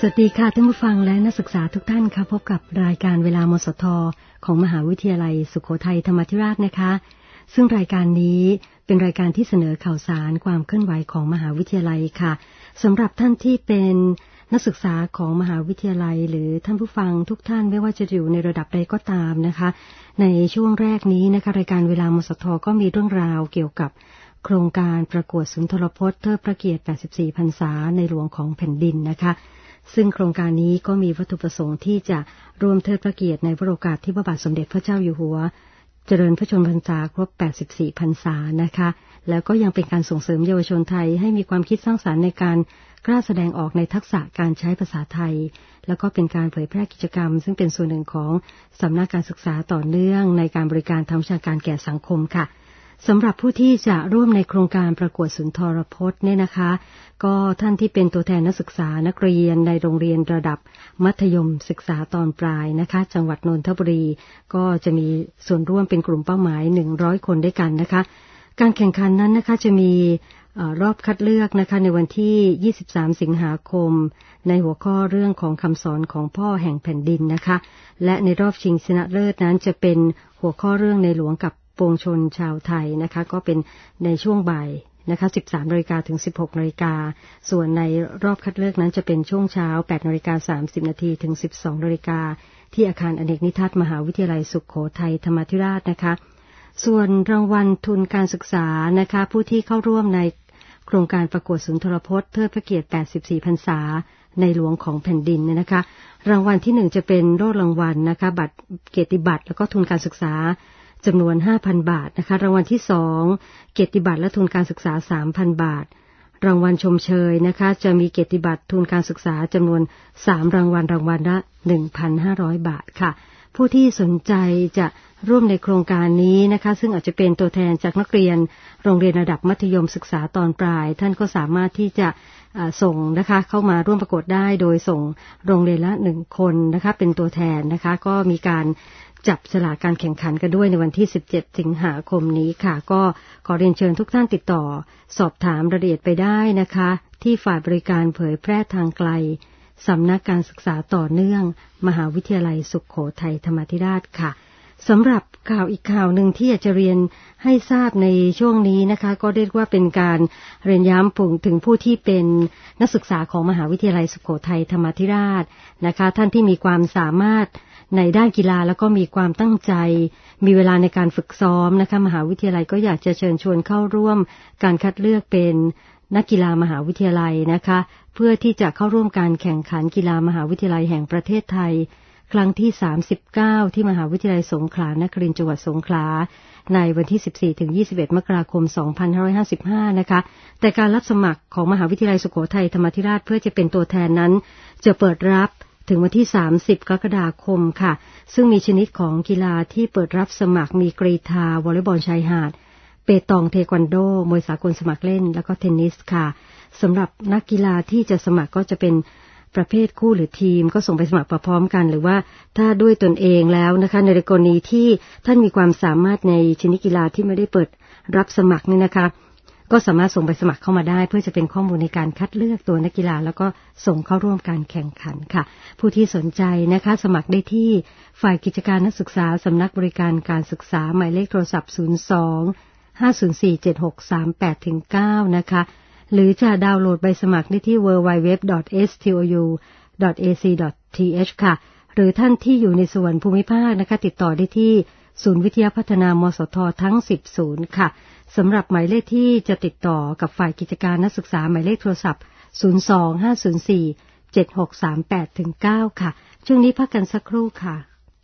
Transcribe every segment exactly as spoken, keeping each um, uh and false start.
วัสดีค่ะท่านผู้ฟังและนักศึกษาทุกท่านค่ะพบกับรายการเวลามสทของมหาวิทยาลัยสุโขทัยธรรมาธิราชนะคะซึ่งรายการนี้เป็นรายการที่เสนอข่าวสารความเคลื่อนไหวของมหาวิทยาลัยค่ะสำหรับท่านที่เป็นนักศึกษาของมหาวิทยาลัยหรือท่านผู้ฟังทุกท่านไม่ว่าจะอยู่ในระดับใดก็ตามนะคะในช่วงแรกนี้นะคะรายการเวลามสทก็มีเรื่องราวเกี่ยวกับโครงการประกวดสุนทรพจน์เทิดพระเกียรติแปดสิบสี่พรรษาในหลวงของแผ่นดินนะคะซึ่งโครงการนี้ก็มีวัตถุประสงค์ที่จะร่วมเทิดพระเกียรติในวโรกาสที่พระบาทสมเด็จพระเจ้าอยู่หัวเจริญพระชนมพรรษาครบแปดสิบสี่พรรษานะคะแล้วก็ยังเป็นการส่งเสริมเยาวชนไทยให้มีความคิดสร้างสรรค์ในการกล้าแสดงออกในทักษะการใช้ภาษาไทยแล้วก็เป็นการเผยแพร่กิจกรรมซึ่งเป็นส่วนหนึ่งของสำนักการศึกษาต่อเนื่องในการบริการทางวิชาการแก่สังคมค่ะสำหรับผู้ที่จะร่วมในโครงการประกวดสุนทรพจน์เนี่ยนะคะก็ท่านที่เป็นตัวแทนนักศึกษานักเรียนในโรงเรียนระดับมัธยมศึกษาตอนปลายนะคะจังหวัดนนทบุรีก็จะมีส่วนร่วมเป็นกลุ่มเป้าหมายหนึ่งร้อยคนด้วยกันนะคะการแข่งขันนั้นนะคะจะมีรอบคัดเลือกนะคะในวันที่ยี่สิบสามสิงหาคมในหัวข้อเรื่องของคำสอนของพ่อแห่งแผ่นดินนะคะและในรอบชิงชนะเลิศนั้นจะเป็นหัวข้อเรื่องในหลวงกับปวงชนชาวไทยนะคะก็เป็นในช่วงบ่ายนะคะ สิบสามนาฬิกา ถึง สิบหกนาฬิกาส่วนในรอบคัดเลือกนั้นจะเป็นช่วงเช้า แปดนาฬิกาสามสิบนาที ถึง สิบสองนาฬิกาที่อาคารอเนกนิทัศน์มหาวิทยาลัยสุโขทัยธรรมาธิราชนะคะส่วนรางวัลทุนการศึกษานะคะผู้ที่เข้าร่วมในโครงการประกวดสุนทรพจน์เทิดพระเกียรติแปดสิบสี่พรรษาในหลวงของแผ่นดินนะคะรางวัลที่หนึ่งจะเป็นโล่รางวัลนะคะบัตรเกียรติบัตรแล้วก็ทุนการศึกษาจำนวน ห้าพัน บาทนะคะรางวัลที่สองเกียรติบัตรและทุนการศึกษา สามพัน บาทรางวัลชมเชยนะคะจะมีเกียรติบัตรทุนการศึกษาจำนวนสามรางวัลรางวัลละ หนึ่งพันห้าร้อย บาทค่ะผู้ที่สนใจจะร่วมในโครงการนี้นะคะซึ่งอาจจะเป็นตัวแทนจากนักเรียนโรงเรียนระดับมัธยมศึกษาตอนปลายท่านก็สามารถที่จะส่งนะคะเข้ามาร่วมประกวดได้โดยส่งโรงเรียนละหนึ่งคนนะคะเป็นตัวแทนนะคะก็มีการจับฉลากการแข่งขันกันด้วยในวันที่สิบเจ็ดสิงหาคมนี้ค่ะก็ขอเรียนเชิญทุกท่านติดต่อสอบถามรายละเอียดไปได้นะคะที่ฝ่ายบริการเผยแพร่ทางไกลสำนักการศึกษาต่อเนื่องมหาวิทยาลัยสุโขทัยธรรมาธิราชค่ะสำหรับข่าวอีกข่าวหนึ่งที่อยากจะเรียนให้ทราบในช่วงนี้นะคะก็เรียกว่าเป็นการเรียนย้ำถึงผู้ที่เป็นนักศึกษาของมหาวิทยาลัยสุโขทัยธรรมาธิราชนะคะท่านที่มีความสามารถในด้านกีฬาแล้วก็มีความตั้งใจมีเวลาในการฝึกซ้อมนะคะมหาวิทยาลัยก็อยากจะเชิญชวนเข้าร่วมการคัดเลือกเป็นนักกีฬามหาวิทยาลัยนะคะเพื่อที่จะเข้าร่วมการแข่งขันกีฬามหาวิทยาลัยแห่งประเทศไทยครั้งที่สามสิบเก้าที่มหาวิทยาลัยสงขลานครินทร์จังหวัดสงขลาในวันที่สิบสี่ถึงยี่สิบเอ็ดมกราคมสองพันห้าร้อยห้าสิบห้านะคะแต่การรับสมัครของมหาวิทยาลัยสุโขทัยธรรมาธิราชเพื่อจะเป็นตัวแทนนั้นจะเปิดรับถึงวันที่สามสิบกรกฎาคมค่ะซึ่งมีชนิดของกีฬาที่เปิดรับสมัครมีกรีฑาวอลเลย์บอลชายหาดเปตองเทควันโดมวยสากลสมัครเล่นแล้วก็เทนนิสค่ะสำหรับนักกีฬาที่จะสมัครก็จะเป็นประเภทคู่หรือทีมก็ส่งไปสมัครพร้อมกันหรือว่าถ้าด้วยตนเองแล้วนะคะในกรณีที่ท่านมีความสามารถในชนิดกีฬาที่ไม่ได้เปิดรับสมัครนี่นะคะก็สามารถส่งไปสมัครเข้ามาได้เพื่อจะเป็นข้อมูลในการคัดเลือกตัวนักกีฬาแล้วก็ส่งเข้าร่วมการแข่งขันค่ะผู้ที่สนใจนะคะสมัครได้ที่ฝ่ายกิจการนักศึกษาสำนักบริการการศึกษาหมายเลขโทรศัพท์ศูนย์ สอง ห้า ศูนย์ สี่ เจ็ด หก สาม แปด เก้า นะคะหรือจะดาวน์โหลดใบสมัครได้ที่ ดับเบิลยู ดับเบิลยู ดับเบิลยู ดอท เอส ที โอ ยู ดอท เอ ซี ดอท ที เอช ค่ะหรือท่านที่อยู่ในส่วนภูมิภาคนะคะติดต่อได้ที่ศูนย์วิทยาพัฒนามสททั้งสิบศูนย์ค่ะสำหรับหมายเลขที่จะติดต่อกับฝ่ายกิจการนักศึกษาหมายเลขโทรศัพท์ศูนย์ สอง ห้า ศูนย์ สี่ เจ็ด หก สาม แปด เก้า ค่ะช่วงนี้พักกันสักครู่ค่ะ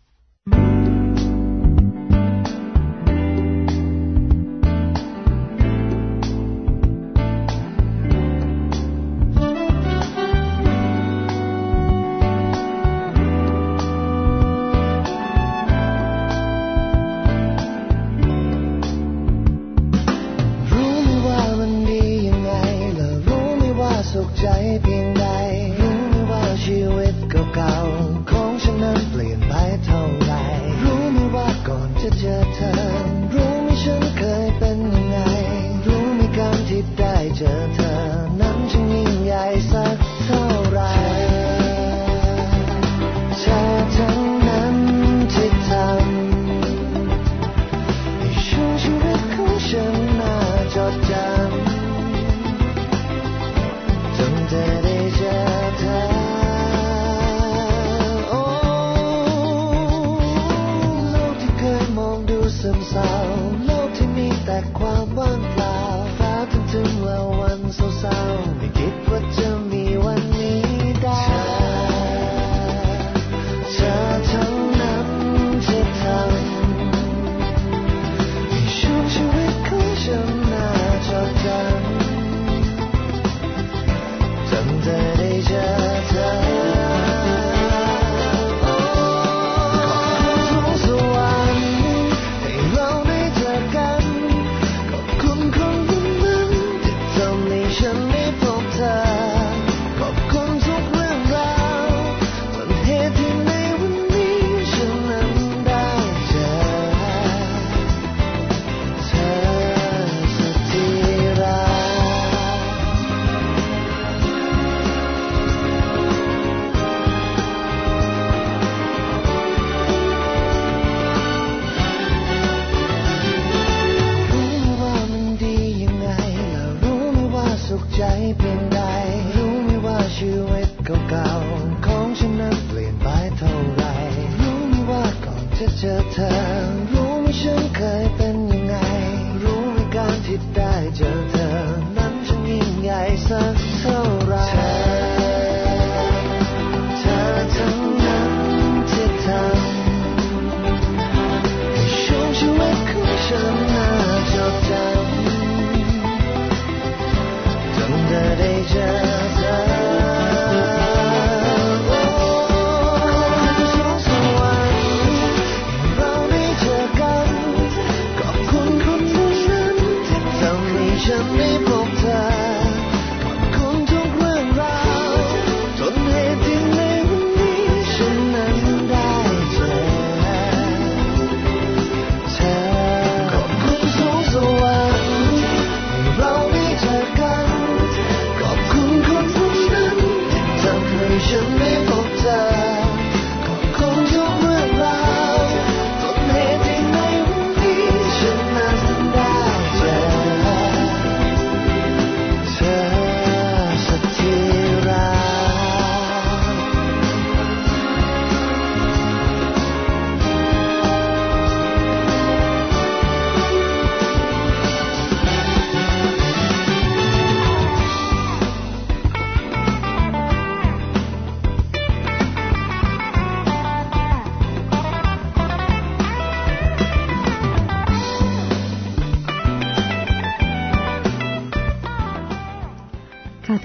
ใจเพียงใดรู้ไหมว่าชีวิตเก่าๆของฉันนั้นเปลี่ยนไปเท่าไรรู้ไหมว่าก่อนจะเจอเธอรู้ไหมฉันเคยเป็นยังไงรู้ไหมการที่ได้เจอเธอนั้นช่างยิ่งใหญ่สักเท่าไร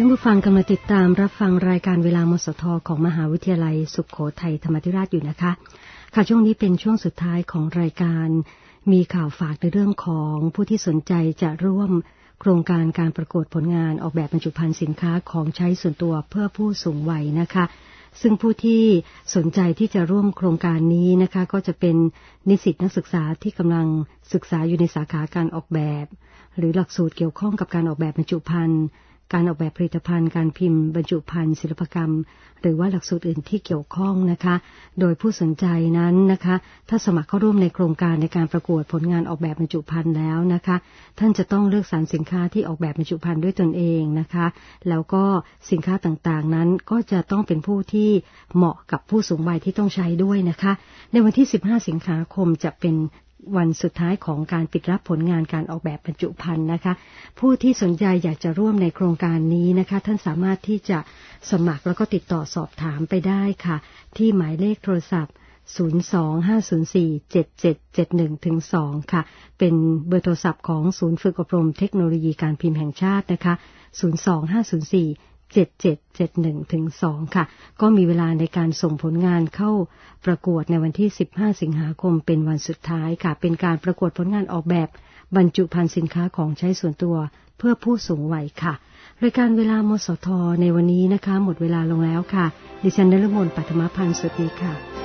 านผู้ฟังกำลังติดตามรับฟังรายการเวลามสทของมหาวิทยาลัยสุโขทัยธรรมาธิราชอยู่นะคะค่ะช่วงนี้เป็นช่วงสุดท้ายของรายการมีข่าวฝากในเรื่องของผู้ที่สนใจจะร่วมโครงการการประกวดผลงานออกแบบบรรจุภัณฑ์สินค้าของใช้ส่วนตัวเพื่อผู้สูงวัยนะคะซึ่งผู้ที่สนใจที่จะร่วมโครงการนี้นะคะก็จะเป็นนิสิตนักศึกษาที่กำลังศึกษาอยู่ในสาขาการออกแบบหรือหลักสูตรเกี่ยวข้องกับการออกแบบบรรจุภัณฑ์การออกแบบผลิตภัณฑ์การพิมพ์บรรจุภัณฑ์ศิลปกรรมหรือว่าหลักสูตรอื่นที่เกี่ยวข้องนะคะโดยผู้สนใจนั้นนะคะถ้าสมัครเข้าร่วมในโครงการในการประกวดผลงานออกแบบบรรจุภัณฑ์แล้วนะคะท่านจะต้องเลือกสรรสินค้าที่ออกแบบบรรจุภัณฑ์ด้วยตนเองนะคะแล้วก็สินค้าต่างๆนั้นก็จะต้องเป็นผู้ที่เหมาะกับผู้สูงวัยที่ต้องใช้ด้วยนะคะในวันที่สิบห้าสิงหาคมจะเป็นวันสุดท้ายของการปิดรับผลงานการออกแบบบรรจุภัณฑ์นะคะผู้ที่สนใจอยากจะร่วมในโครงการนี้นะคะท่านสามารถที่จะสมัครแล้วก็ติดต่อสอบถามไปได้ค่ะที่หมายเลขโทรศัพท์ศูนย์ สอง ห้า ศูนย์ สี่ เจ็ด เจ็ด เจ็ด หนึ่ง ถึง สอง ค่ะเป็นเบอร์โทรศัพท์ของศูนย์ฝึกอบรมเทคโนโลยีการพิมพ์แห่งชาตินะคะศูนย์ สอง ห้า ศูนย์ สี่ เจ็ด เจ็ด เจ็ด หนึ่ง ถึง สอง ค่ะก็มีเวลาในการส่งผลงานเข้าประกวดในวันที่สิบห้าสิงหาคมเป็นวันสุดท้ายค่ะเป็นการประกวดผลงานออกแบบบรรจุภัณฑ์สินค้าของใช้ส่วนตัวเพื่อผู้สูงวัยค่ะรายการเวลามสทในวันนี้นะคะหมดเวลาลงแล้วค่ะดิฉันนฤมล ปัทมพันธ์สวัสดีค่ะ